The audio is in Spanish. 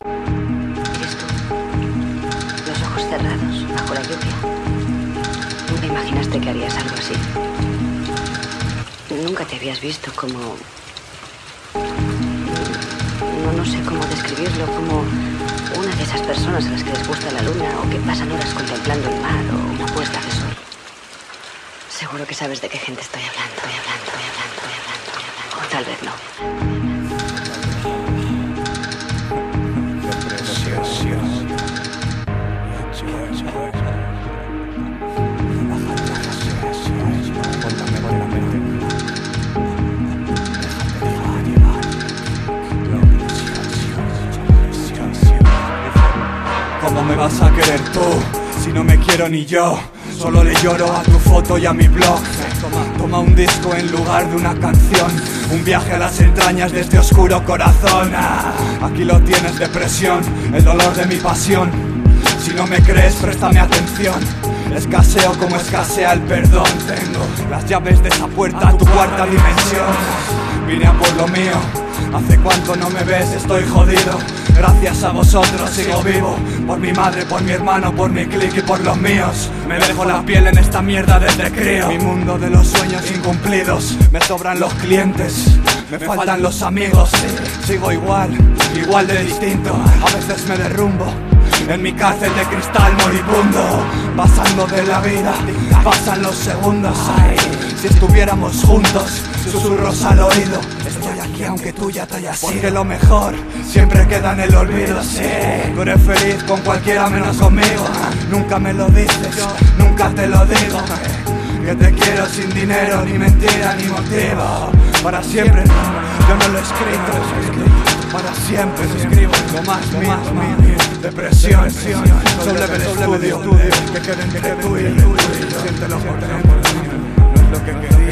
Eres tú, los ojos cerrados, bajo la lluvia. Nunca imaginaste que harías algo así. Nunca te habías visto como... No sé cómo describirlo, como una de esas personas a las que les gusta la luna o que pasan horas contemplando el mar o una puesta de sol. Seguro que sabes de qué gente estoy hablando. O tal vez no. ¿Cómo me vas a querer tú si no me quiero ni yo? Solo le lloro a tu foto y a mi blog. Toma un disco en lugar de una canción, un viaje a las entrañas de este oscuro corazón. Aquí lo tienes, depresión, el dolor de mi pasión. Si no me crees, préstame atención. Escaseo como escasea el perdón. Tengo las llaves de esa puerta a tu cuarta dimensión. Vine a por lo mío. Hace cuánto no me ves, estoy jodido. Gracias a vosotros sigo vivo. Por mi madre, por mi hermano, por mi click y por los míos. Me dejo la piel en esta mierda desde crío. Mi mundo de los sueños incumplidos. Me sobran los clientes, me faltan los amigos. Sigo igual de distinto. A veces me derrumbo en mi cárcel de cristal moribundo. Pasando de la vida, pasan los segundos. Si estuviéramos juntos, susurros al oído. Estoy aquí aunque tú ya te hayas ido. Porque lo mejor siempre queda en el olvido, sí. Tú eres feliz con cualquiera menos conmigo. Nunca me lo dices, nunca te lo digo. Que te quiero sin dinero, ni mentira, ni motivo. Para siempre, yo no lo he escrito. Para siempre escribo lo más mío. Depresión, doble estudio. Que queden entre tú y yo. Siéntelo por dentro, no es lo que quería.